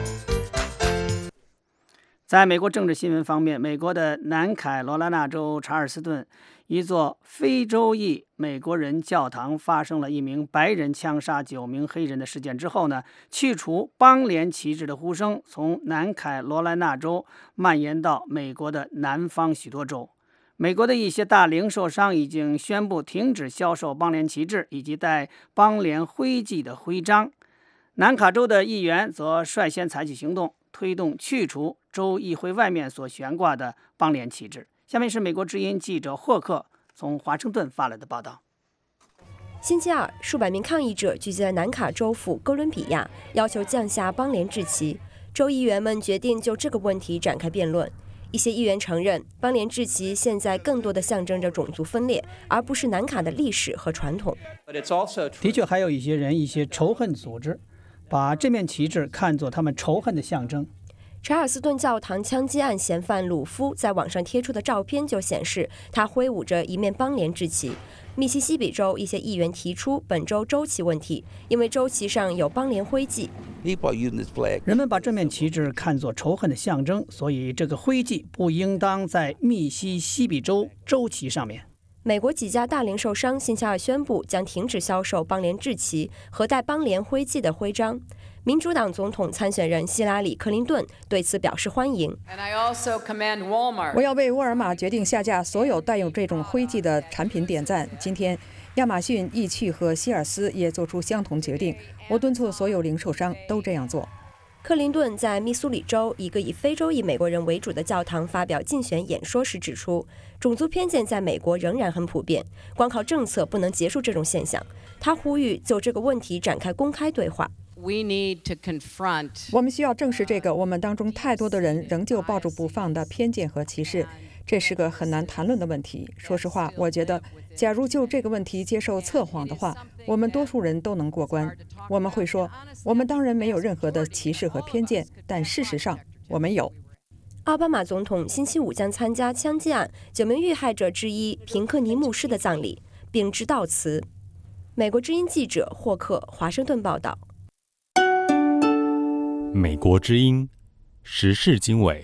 在美国政治新闻方面，美国的南卡罗来纳州查尔斯顿一座非洲裔美国人教堂发生了一名白人枪杀九名黑人的事件之后呢，去除邦联旗帜的呼声从南卡罗来纳州蔓延到美国的南方许多州。美国的一些大零售商已经宣布停止销售邦联旗帜以及带邦联徽记的徽章。南卡州的议员则率先采取行动，推动去除州议会外面所悬挂的邦联旗帜。下面是美国之音记者霍克从华盛顿发来的报道。 星期二，数百名抗议者聚集在南卡州府哥伦比亚，要求降下邦联制旗。州议员们决定就这个问题展开辩论。一些议员承认，邦联制旗现在更多的象征着种族分裂，而不是南卡的历史和传统。 的确，还有一些人、一些仇恨组织把这面旗帜看作他们仇恨的象征。 查尔斯顿教堂枪击案嫌犯鲁夫在网上贴出的照片就显示，他挥舞着一面邦联制旗。密西西比州一些议员提出本州州旗问题，因为州旗上有邦联徽记。 人们把这面旗帜看作仇恨的象征，所以这个徽记不应当在密西西比州州旗上面。 美国几家大零售商星期二宣布将停止销售邦联制旗和带邦联徽记的徽章。民主党总统参选人希拉里·克林顿对此表示欢迎。 我要为沃尔玛决定下架所有带有这种徽记的产品点赞。今天，亚马逊、易趣和希尔斯也做出相同决定。我敦促所有零售商都这样做。 克林顿在密苏里州一个以非洲裔美国人为主的教堂发表竞选演说时指出，种族偏见在美国仍然很普遍，光靠政策不能结束这种现象。他呼吁就这个问题展开公开对话。 我们需要正视这个我们当中太多的人仍旧抱住不放的偏见和歧视，这是个很难谈论的问题。说实话，我觉得假如就这个问题接受测谎的话，我们多数人都能过关。我们会说，我们当然没有任何的歧视和偏见，但事实上我们有。 奥巴马总统星期五将参加枪击案九名遇害者之一平克尼牧师的葬礼，并致悼词。美国之音记者霍克，华盛顿报道。 美国之音时事经纬。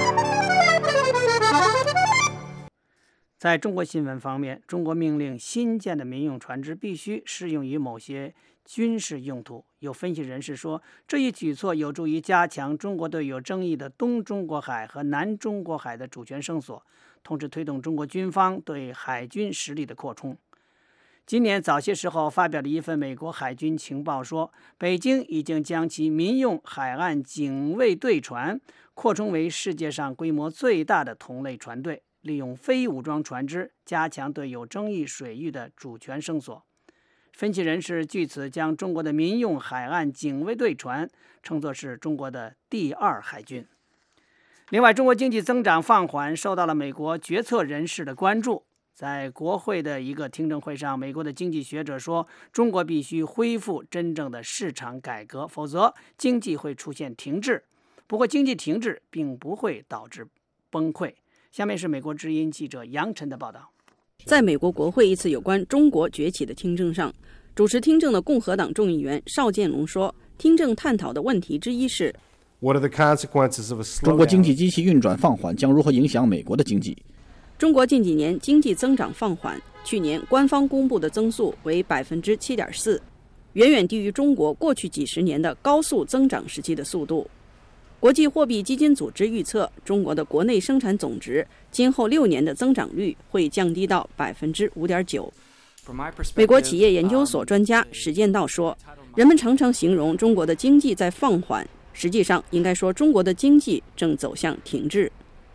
在中国新闻方面，中国命令新建的民用船只必须适用于某些军事用途。有分析人士说，这一举措有助于加强中国对有争议的东中国海和南中国海的主权声索，同时推动中国军方对海军实力的扩充。今年早些时候发表的一份美国海军情报说，北京已经将其民用海岸警卫队船扩充为世界上规模最大的同类船队，利用非武装船只加强对有争议水域的主权声索。分析人士据此将中国的民用海岸警卫队船称作是中国的第二海军。另外，中国经济增长放缓受到了美国决策人士的关注。在国会的一个听证会上，美国的经济学者说，中国必须恢复真正的市场改革，否则经济会出现停滞。不过，经济停滞并不会导致崩溃。下面是美国之音记者杨晨的报道。 在美国国会一次有关中国崛起的听证上，主持听证的共和党众议员邵建龙说，听证探讨的问题之一是， 中国经济机器运转放缓将如何影响美国的经济？ 中国近几年经济增长放缓，去年官方公布的增速为百分之七点四，远远低于中国过去几十年的高速增长时期的速度。国际货币基金组织预测，中国的国内生产总值今后六年的增长率会降低到百分之五点九。美国企业研究所专家史建道说，人们常常形容中国的经济在放缓，实际上应该说中国的经济正走向停滞。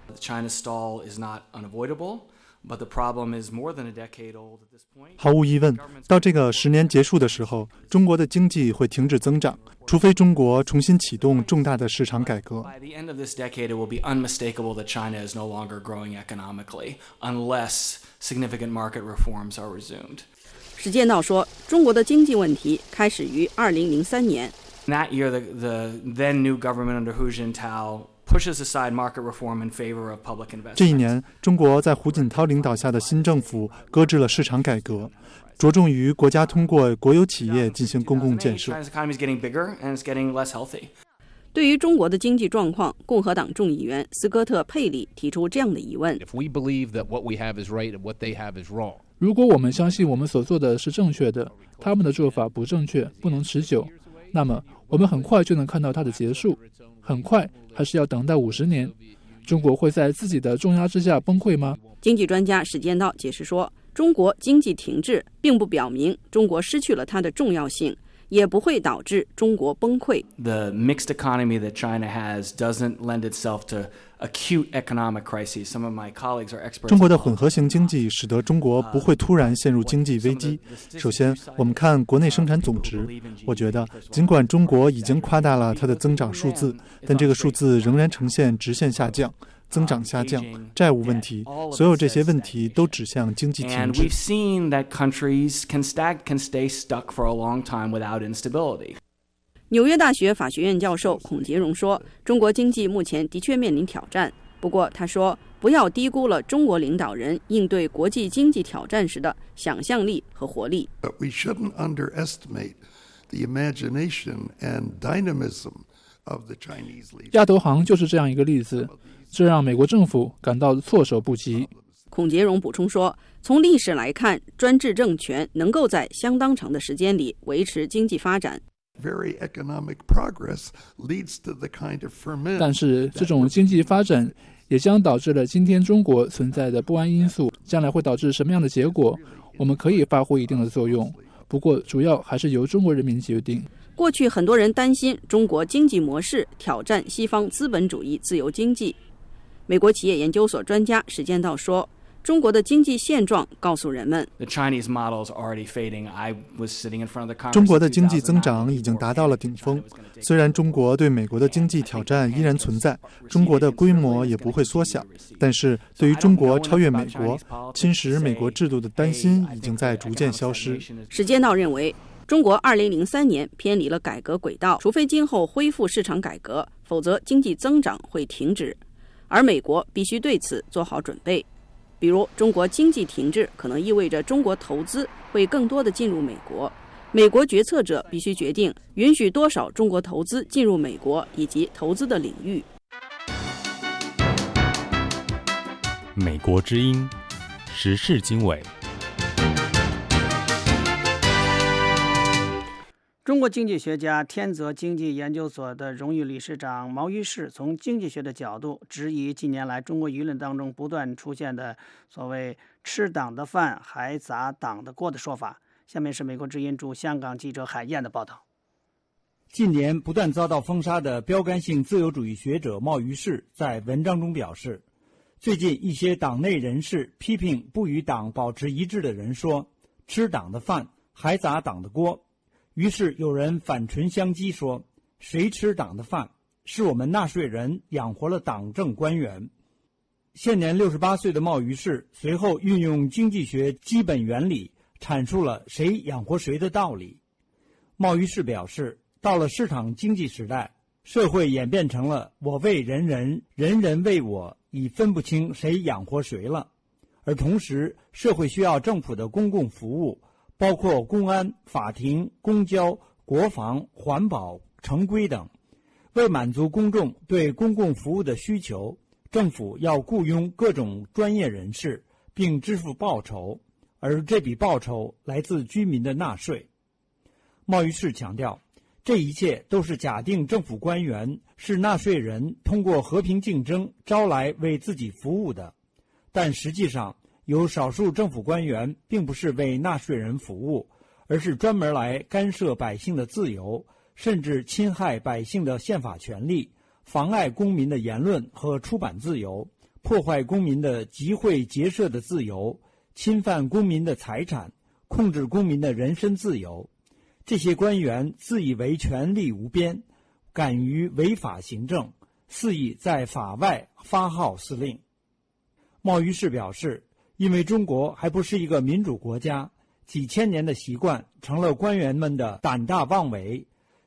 毫无疑问，到这个十年结束的时候，中国的经济会停止增长，除非中国重新启动重大的市场改革。 史建道说，中国的经济问题开始于二零零三年， That year, the, the then new government under Hu Jintao pushes aside market reform in favor of public investment. 这一年，中国在胡锦涛领导下的新政府搁置了市场改革，着重于国家通过国有企业进行公共建设。 对于中国的经济状况，共和党众议员斯科特·佩里提出这样的疑问： 如果我们相信我们所做的是正确的，他们的做法不正确，不能持久，那么我们很快就能看到它的结束。很快，还是要等待五十年？中国会在自己的重压之下崩溃吗？ 经济专家史建道解释说，中国经济停滞并不表明中国失去了它的重要性，也不会导致中国崩溃。 The mixed economy that China has doesn't lend itself to acute economic crises. Some of my colleagues are experts. 中国的混合型经济使得中国不会突然陷入经济危机。首先，我们看国内生产总值，我觉得尽管中国已经夸大了它的增长数字，但这个数字仍然呈现直线下降。增长下降、债务问题，所有这些问题都指向经济停滞。 纽约大学法学院教授孔杰荣说，中国经济目前的确面临挑战，不过他说，不要低估了中国领导人应对国际经济挑战时的想象力和活力。 But we shouldn't underestimate the imagination and dynamism of the Chinese leaders. 亚投行就是这样一个例子，这让美国政府感到措手不及。 孔杰荣补充说，从历史来看，专制政权能够在相当长的时间里维持经济发展。 Very economic progress leads to the kind of ferment. 但是这种经济发展也将导致了今天中国存在的不安因素，将来会导致什么样的结果，我们可以发挥一定的作用，不过主要还是由中国人民决定。 过去很多人担心中国经济模式挑战西方资本主义自由经济。美国企业研究所专家史建道说，中国的经济现状告诉人们， 中国的经济增长已经达到了顶峰。虽然中国对美国的经济挑战依然存在，中国的规模也不会缩小，但是对于中国超越美国、侵蚀美国制度的担心已经在逐渐消失。 史建道认为，中国二零零三年偏离了改革轨道，除非今后恢复市场改革，否则经济增长会停止，而美国必须对此做好准备。比如，中国经济停滞可能意味着中国投资会更多的进入美国，美国决策者必须决定允许多少中国投资进入美国以及投资的领域。 美国之音时事经纬。 中国经济学家天泽经济研究所的荣誉理事长毛于轼从经济学的角度质疑近年来中国舆论当中不断出现的所谓吃党的饭还砸党的锅的说法。下面是美国之音驻香港记者海燕的报道。 近年不断遭到封杀的标杆性自由主义学者毛于轼在文章中表示，最近一些党内人士批评不与党保持一致的人说，吃党的饭还砸党的锅。于是有人反唇相讥说，谁吃党的饭？是我们纳税人养活了党政官员。现年六十八岁的毛于轼随后运用经济学基本原理阐述了谁养活谁的道理。毛于轼表示，到了市场经济时代，社会演变成了我为人人，人人为我，已分不清谁养活谁了。而同时，社会需要政府的公共服务，包括公安、法庭、公交、国防、环保、城规等。为满足公众对公共服务的需求，政府要雇佣各种专业人士，并支付报酬，而这笔报酬来自居民的纳税。毛于轼强调，这一切都是假定政府官员是纳税人通过和平竞争招来为自己服务的，但实际上有少数政府官员并不是为纳税人服务，而是专门来干涉百姓的自由，甚至侵害百姓的宪法权利，妨碍公民的言论和出版自由，破坏公民的集会结社的自由，侵犯公民的财产，控制公民的人身自由。这些官员自以为权力无边，敢于违法行政，肆意在法外发号施令。毛于轼表示，因为中国还不是一个民主国家，几千年的习惯成了官员们的胆大妄为，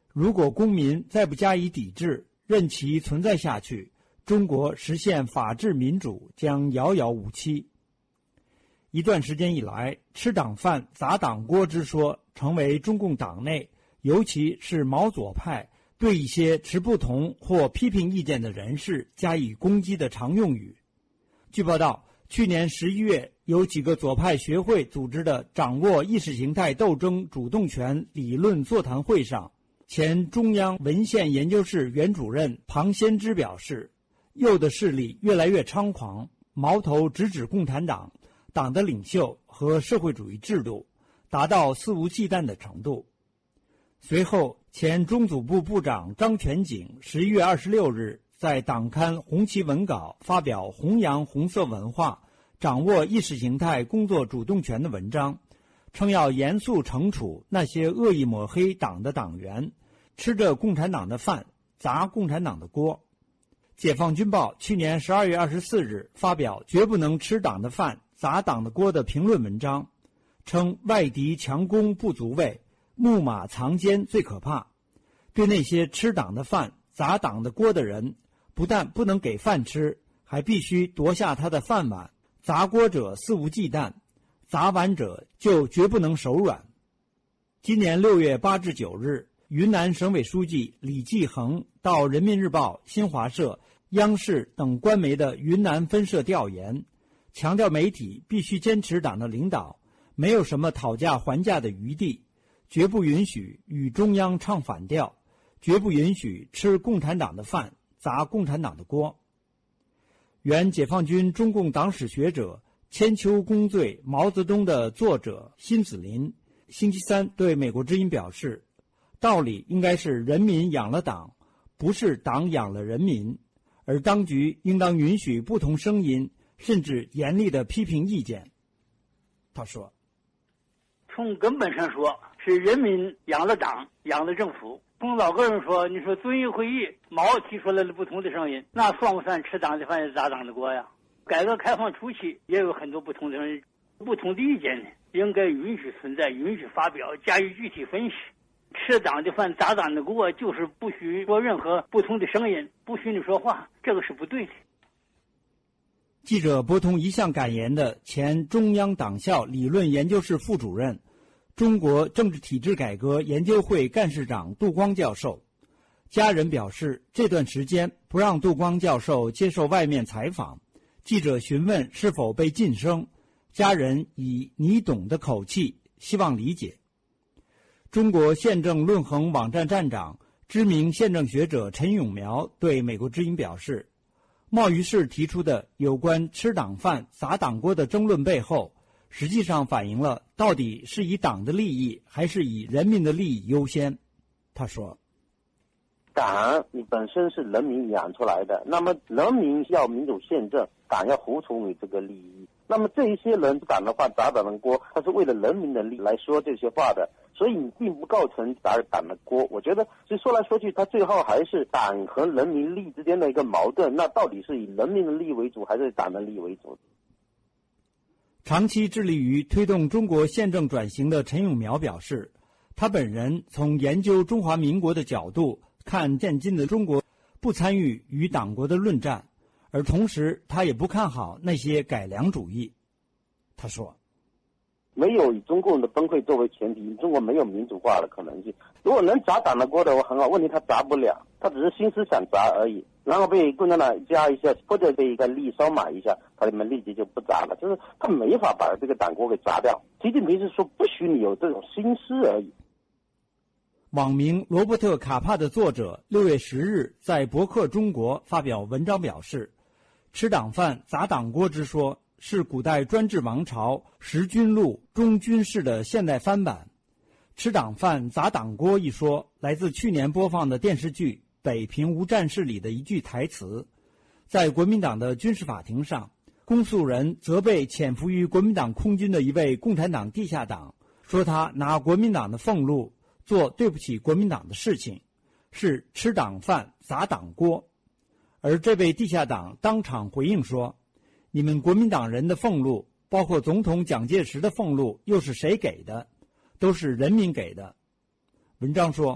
如果公民再不加以抵制，任其存在下去，中国实现法治民主将遥遥无期。一段时间以来，吃党饭砸党锅之说成为中共党内，尤其是毛左派对一些持不同或批评意见的人士加以攻击的常用语。据报道，去年十一月，有几个左派学会组织的掌握意识形态斗争主动权理论座谈会上，前中央文献研究室原主任庞先之表示，右的势力越来越猖狂，矛头直指共产党、党的领袖和社会主义制度，达到肆无忌惮的程度。随后，前中组部部长张全景十一月二十六日在党刊《红旗文稿》发表弘扬红色文化、掌握意识形态工作主动权的文章，称要严肃惩处那些恶意抹黑党的党员，吃着共产党的饭，砸共产党的锅。解放军报去年十二月二十四日发表绝不能吃党的饭、砸党的锅的评论文章，称外敌强攻不足畏，木马藏奸最可怕。对那些吃党的饭、砸党的锅的人，不但不能给饭吃，还必须夺下他的饭碗。砸锅者肆无忌惮，砸碗者就绝不能手软。今年六月八至九日，云南省委书记李继恒到人民日报、新华社、央视等官媒的云南分社调研，强调媒体必须坚持党的领导，没有什么讨价还价的余地，绝不允许与中央唱反调，绝不允许吃共产党的饭、砸共产党的锅。原解放军中共党史学者、千秋公罪毛泽东的作者辛子林星期三对美国之音表示，道理应该是人民养了党，不是党养了人民，而当局应当允许不同声音，甚至严厉的批评意见。他说， 从根本上说，是人民养了党，养了政府。从老个人说，你说遵义会议毛提出来了不同的声音，那算不算吃党的饭砸党的锅呀？改革开放初期也有很多不同的人，不同的意见呢，应该允许存在，允许发表，加以具体分析。吃党的饭砸党的锅，就是不许说任何不同的声音，不许你说话，这个是不对的。 记者拨通一向感言的前中央党校理论研究室副主任、中国政治体制改革研究会干事长杜光教授，家人表示，这段时间不让杜光教授接受外面采访，记者询问是否被晋升，家人以你懂的口气希望理解。中国宪政论衡网站站长、知名宪政学者陈永苗对美国之音表示，贸于市提出的有关吃党饭砸党锅的争论背后，实际上反映了到底是以党的利益还是以人民的利益优先。他说， 党你本身是人民养出来的，那么人民要民主宪政，党要服从于这个利益。那么这一些人党的话砸党的锅，他是为了人民的利益来说这些话的，所以你并不构成砸党的锅。我觉得其实说来说去，他最后还是党和人民利益之间的一个矛盾，那到底是以人民的利益为主还是党的利益为主？ 长期致力于推动中国宪政转型的陈永苗表示，他本人从研究中华民国的角度看现今的中国，不参与与党国的论战，而同时他也不看好那些改良主义。他说， 没有以中共的崩溃作为前提，中国没有民主化的可能性。如果能砸党的锅的话很好，问题他砸不了，他只是心思想砸而已，然后被共产党加一下，或者被一个利益收买一下，他们立即就不砸了，就是他没法把这个党锅给砸掉。习近平是说不许你有这种心思而已。 网名罗伯特·卡帕的作者六月十日在博客中国发表文章表示，吃党饭砸党锅之说是古代专制王朝十君录中军事的现代翻版。吃党饭砸党锅一说来自去年播放的电视剧《北平无战事》里的一句台词。在国民党的军事法庭上，公诉人责备潜伏于国民党空军的一位共产党地下党，说他拿国民党的俸禄做对不起国民党的事情，是吃党饭砸党锅。而这位地下党当场回应说，你们国民党人的俸禄，包括总统蒋介石的俸禄，又是谁给的？都是人民给的。文章说，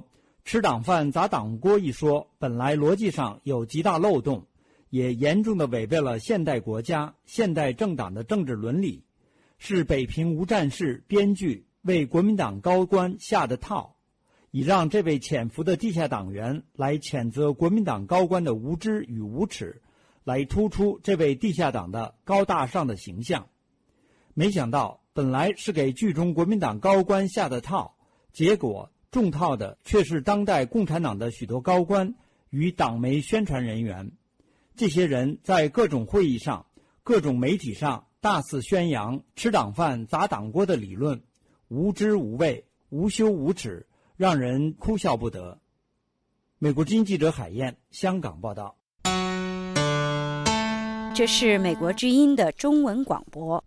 吃党饭砸党锅一说本来逻辑上有极大漏洞，也严重地违背了现代国家、现代政党的政治伦理，是北平无战事编剧为国民党高官下的套，以让这位潜伏的地下党员来谴责国民党高官的无知与无耻，来突出这位地下党的高大上的形象。没想到本来是给剧中国民党高官下的套，结果中套的却是当代共产党的许多高官与党媒宣传人员。这些人在各种会议上、各种媒体上大肆宣扬吃党饭砸党锅的理论，无知无畏、无羞无耻，让人哭笑不得。美国之音记者海燕，香港报道。 这是美国之音的中文广播。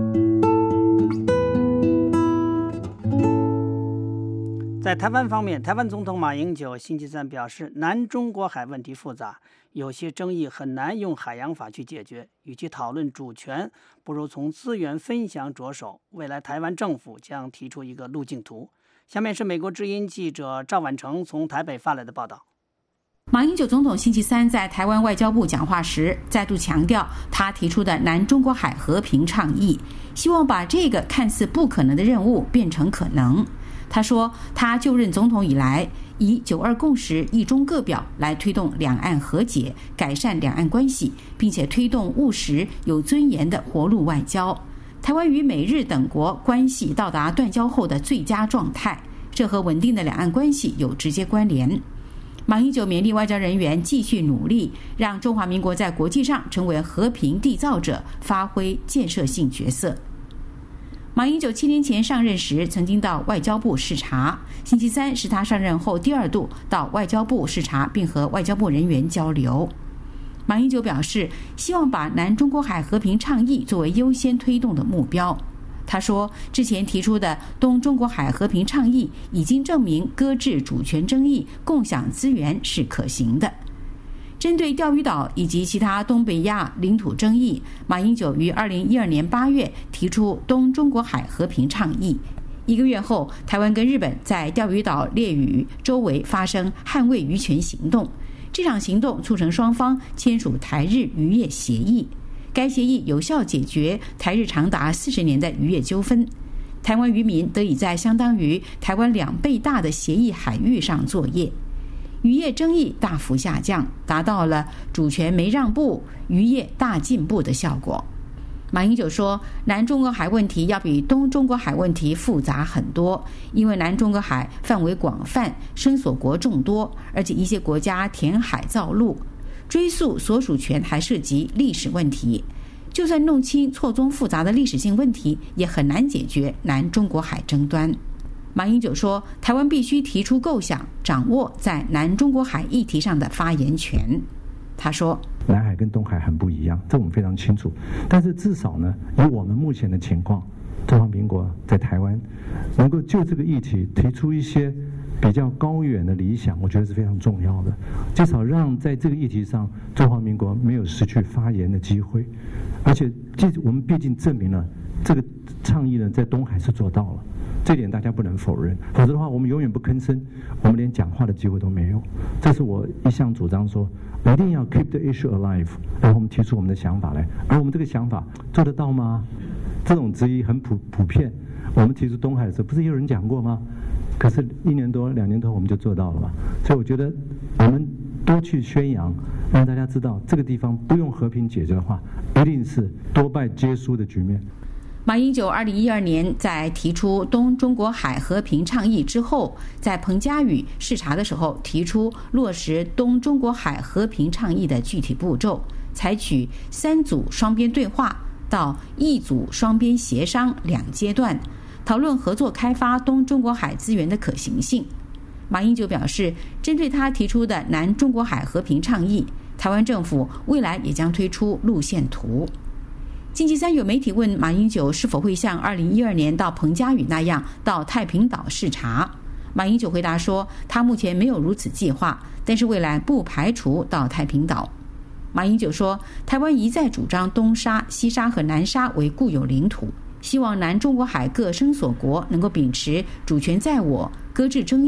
在台湾方面，台湾总统马英九星期三表示，南中国海问题复杂，有些争议很难用海洋法去解决，与其讨论主权，不如从资源分享着手。未来台湾政府将提出一个路径图。下面是美国之音记者赵婉成从台北发来的报道。 马英九总统星期三在台湾外交部讲话时，再度强调他提出的南中国海和平倡议，希望把这个看似不可能的任务变成可能。他说，他就任总统以来，以九二共识、一中各表来推动两岸和解，改善两岸关系，并且推动务实、有尊严的活路外交。台湾与美日等国关系到达断交后的最佳状态，这和稳定的两岸关系有直接关联。马英九勉励外交人员继续努力，让中华民国在国际上成为和平缔造者，发挥建设性角色。马英九七年前上任时曾经到外交部视察，星期三是他上任后第二度到外交部视察，并和外交部人员交流。马英九表示，希望把南中国海和平倡议作为优先推动的目标。他说，之前提出的东中国海和平倡议已经证明搁置主权争议、共享资源是可行的。针对钓鱼岛以及其他东北亚领土争议，马英九于二零一二年八月提出东中国海和平倡议。一个月后，台湾跟日本在钓鱼岛列屿周围发生捍卫渔权行动，这场行动促成双方签署台日渔业协议。该协议有效解决台日长达四十年的渔业纠纷，台湾渔民得以在相当于台湾两倍大的协议海域上作业。渔业争议大幅下降，达到了主权没让步、渔业大进步的效果。马英九说，南中国海问题要比东中国海问题复杂很多，因为南中国海范围广泛，声索国众多，而且一些国家填海造陆，追溯所属权还涉及历史问题。就算弄清错综复杂的历史性问题，也很难解决南中国海争端。马英九说，台湾必须提出构想，掌握在南中国海议题上的发言权。他说， 南海跟东海很不一样，这我们非常清楚，但是至少呢，以我们目前的情况，中华民国在台湾能够就这个议题提出一些比较高远的理想，我觉得是非常重要的，至少让在这个议题上中华民国没有失去发言的机会。而且我们毕竟证明了这个倡议呢在东海是做到了，这点大家不能否认，否则的话我们永远不吭声，我们连讲话的机会都没有。这是我一向主张说，一定要 keep the issue alive， 然后我们提出我们的想法来，而我们这个想法做得到吗？这种质疑很普普遍。我们提出东海的时候，不是也有人讲过吗？可是一年多两年多我们就做到了嘛。所以我觉得我们多去宣扬，让大家知道这个地方不用和平解决的话，一定是多败皆输的局面。 马英九二零一二年在提出东中国海和平倡议之后，在彭佳屿视察的时候提出落实东中国海和平倡议的具体步骤，采取三组双边对话到一组双边协商两阶段，讨论合作开发东中国海资源的可行性。马英九表示，针对他提出的南中国海和平倡议，台湾政府未来也将推出路线图。星期三有媒体问马英九是否会像二零一二年到彭佳屿那样到太平岛视察，马英九回答说，他目前没有如此计划，但是未来不排除到太平岛。马英九说，台湾一再主张东沙、西沙和南沙为固有领土，希望南中国海各声索国能够秉持主权在我、搁置争议、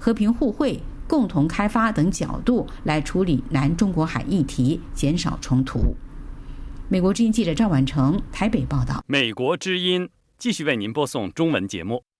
和平互惠、共同开发等角度来处理南中国海议题，减少冲突。美国之音记者赵婉成台北报道。 美国之音继续为您播送中文节目。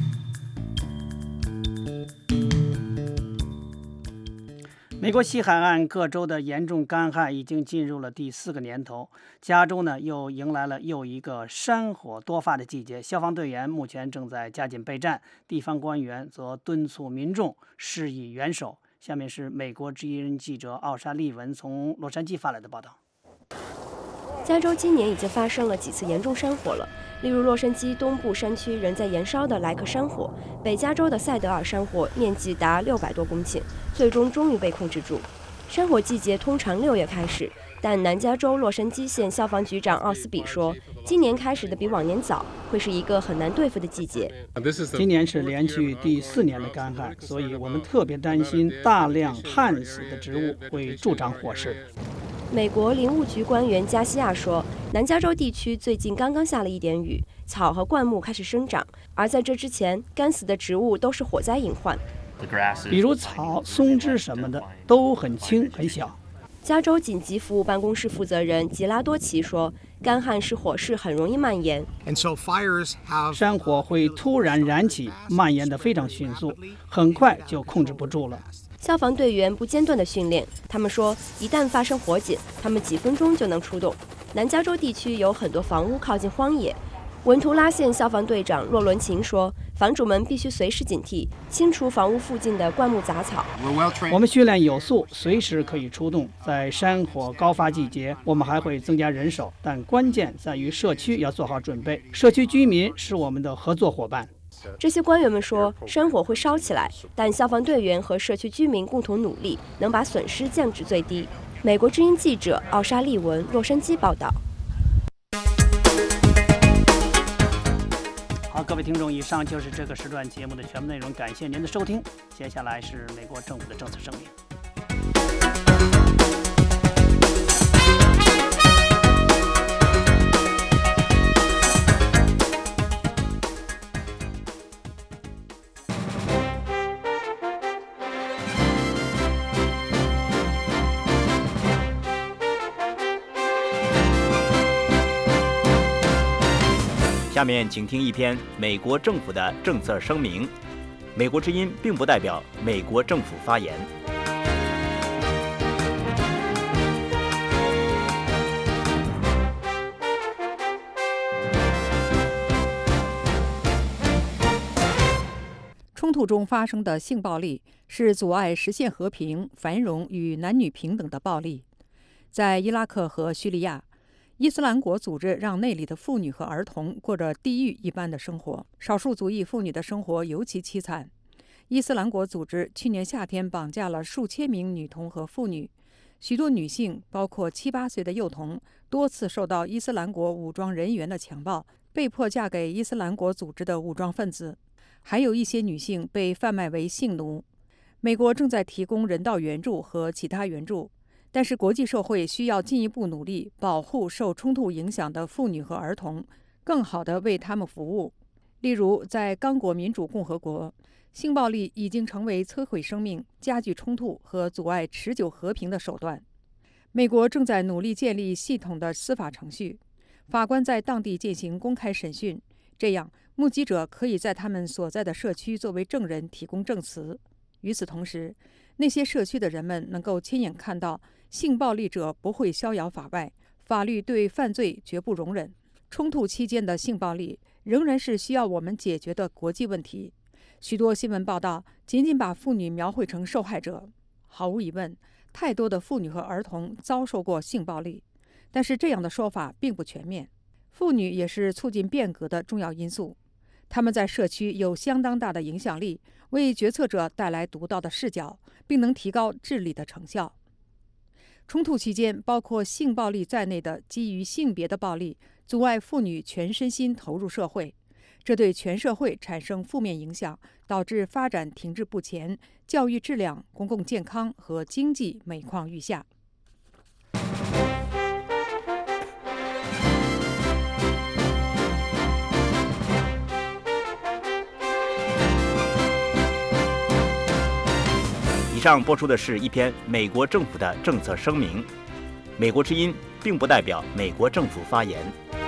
美国西海岸各州的严重干旱已经进入了第四个年头，加州呢又迎来了又一个山火多发的季节。消防队员目前正在加紧备战，地方官员则敦促民众施以援手。下面是美国之音记者奥莎利文从洛杉矶发来的报道。 加州今年已经发生了几次严重山火了，例如洛杉矶东部山区仍在燃烧的莱克山火，北加州的塞德尔山火面积达六百多公顷，最终终于被控制住。山火季节通常六月开始，但南加州洛杉矶县消防局长奥斯比说，今年开始的比往年早，会是一个很难对付的季节。 今年是连续第四年的干旱，所以我们特别担心大量旱死的植物会助长火势。 美国林务局官员加西亚说，南加州地区最近刚刚下了一点雨，草和灌木开始生长，而在这之前，干死的植物都是火灾隐患， 比如草、松枝什么的都很轻很小。 加州紧急服务办公室负责人吉拉多奇说，干旱使火势很容易蔓延， 山火会突然燃起，蔓延得非常迅速，很快就控制不住了。 消防队员不间断的训练，他们说，一旦发生火警，他们几分钟就能出动。南加州地区有很多房屋靠近荒野，文图拉县消防队长洛伦琴说，房主们必须随时警惕，清除房屋附近的灌木杂草。 我们训练有素，随时可以出动。在山火高发季节，我们还会增加人手，但关键在于社区要做好准备。社区居民是我们的合作伙伴。 这些官员们说，山火会烧起来，但消防队员和社区居民共同努力，能把损失降至最低。美国之音记者奥莎利文，洛杉矶报道。 好，各位听众，以上就是这个时段节目的全部内容，感谢您的收听。接下来是美国政府的政策声明。 下面请听一篇美国政府的政策声明。美国之音并不代表美国政府发言。 冲突中发生的性暴力是阻碍实现和平、繁荣与男女平等的暴力。在伊拉克和叙利亚，伊斯兰国组织让那里的妇女和儿童过着地狱一般的生活，少数族裔妇女的生活尤其凄惨。伊斯兰国组织去年夏天绑架了数千名女童和妇女，许多女性，包括七八岁的幼童，多次受到伊斯兰国武装人员的强暴，被迫嫁给伊斯兰国组织的武装分子。还有一些女性被贩卖为性奴。美国正在提供人道援助和其他援助，但是国际社会需要进一步努力保护受冲突影响的妇女和儿童，更好地为他们服务。例如，在刚果民主共和国，性暴力已经成为摧毁生命、加剧冲突和阻碍持久和平的手段。美国正在努力建立系统的司法程序，法官在当地进行公开审讯，这样目击者可以在他们所在的社区作为证人提供证词。与此同时，那些社区的人们能够亲眼看到性暴力者不会逍遥法外，法律对犯罪绝不容忍。冲突期间的性暴力仍然是需要我们解决的国际问题。许多新闻报道仅仅把妇女描绘成受害者。毫无疑问，太多的妇女和儿童遭受过性暴力，但是这样的说法并不全面。妇女也是促进变革的重要因素，她们在社区有相当大的影响力，为决策者带来独到的视角，并能提高治理的成效。冲突期间，包括性暴力在内的基于性别的暴力，阻碍妇女全身心投入社会，这对全社会产生负面影响，导致发展停滞不前，教育质量、公共健康和经济每况愈下。 上播出的是一篇美国政府的政策声明，美国之音并不代表美国政府发言。